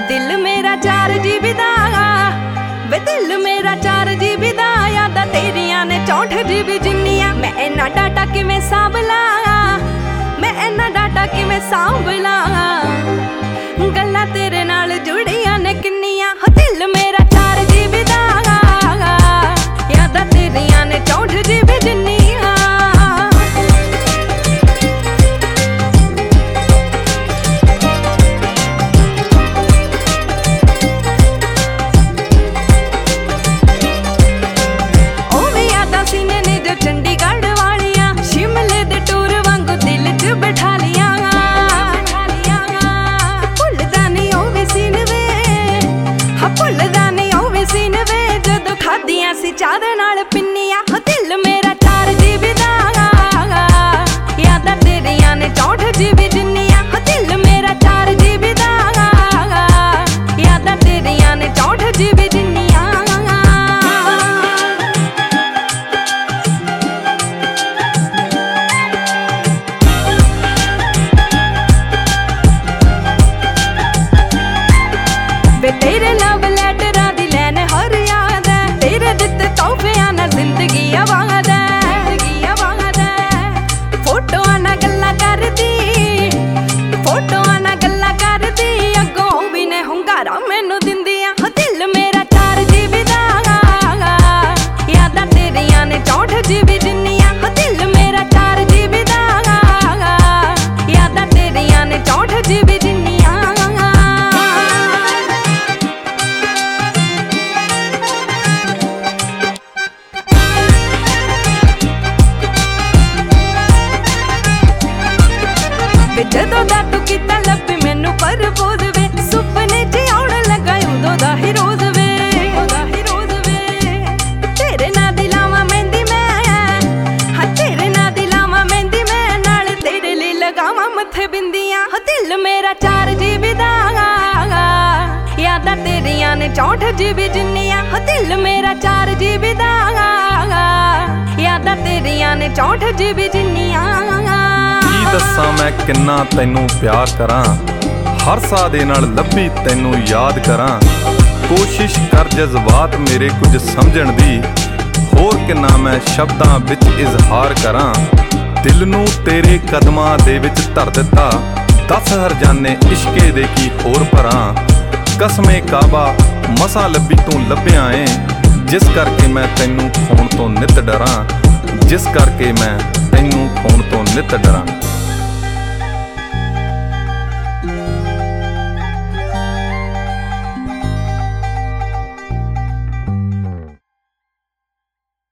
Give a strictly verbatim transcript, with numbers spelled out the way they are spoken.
दिल मेरा चार जीबी दा वे दिल मेरा चार जीबी दा यादां तेरियां ने चौंठ जीबी जिन्नियां मैं इन्ना डाटा किवें सांभला मैं इन्ना डाटा किवें सांभला गल्लां तेरे नाल जुड़ियां ने किन्नियां हो दिल मेरा चार जीबी दा यादां तेरियां ने चौंठ जीबी जिन्नियां चार नाल पिन्नियां हो दिल मेरा चार जीबी दा यादां तेरियां ने चौंठ जीबी जिन्नियां हो दिल मेरा चार जीबी दा यादां तेरियां ने चौंठ जीबी जिन्नियां वे तेरे लव लैटरां दी लैन हर याद है तेरे दित्ते तोहफियां नाल जिंदगी आबाद है फोटोआं नाल गल्लां करदी फोटोआं नाल गल्लां करदी अग्गों भी ने हुंगारा मैनू दिंदियां हो दिल मेरा चार जीबी दा यादां तेरियां ने चौंठ जीबी जिन्नियां हो दिल मेरा चार जीबी दा यादां तेरियां ने चौंठ जीबी जिन्नियां जदों दा तू कीता लब्बी मैनू परपोज वे सुपने च आउण लगा उदों दा ही रोज वे तेरे नाल दी लावां मेहंदी मैं हाँ तेरे नाल दी लावां मेहंदी मैं नाल तेरे लई लगावां मत्थे बिंदियां हो दिल मेरा चार जीबी दा यादां तेरियां ने चौंठ जीबी जिन्नियां हो दिल मेरा चार जीबी दा यादां तेरियां ने चौंठ जीबी जिन्नियां दस्सां मैं किन्ना तैनू प्यार करां हर साह दे नाल लब्भी तैनू याद करां कोशिश कर जज्बात मेरे कुछ समझण दी होर किन्ना मैं शब्दां विच इजहार करां दिल नू तेरे कदमां दे विच धर दित्ता दस हरजाने इश्के दे की होर भरां कसमे काबा मसां लब्भी तू लभ्या ऐ जिस करके मैं तैनू फोन तो नित डरां जिस करके मैं तैनू फोन तो नित डरां।